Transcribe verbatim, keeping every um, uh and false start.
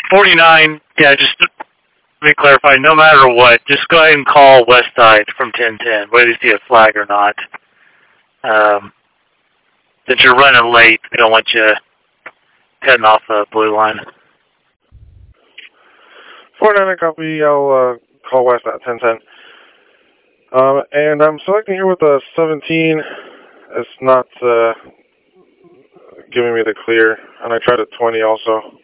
forty-nine, yeah, just to be clarified, no matter what, just go ahead and call west side from ten ten, whether you see a flag or not. Um, since you're running late, we don't want you heading off the blue line. forty-nine, copy. I'll uh, call west at ten ten. Um, and I'm selecting here with a seventeen. It's not uh, giving me the clear, and I tried at twenty also.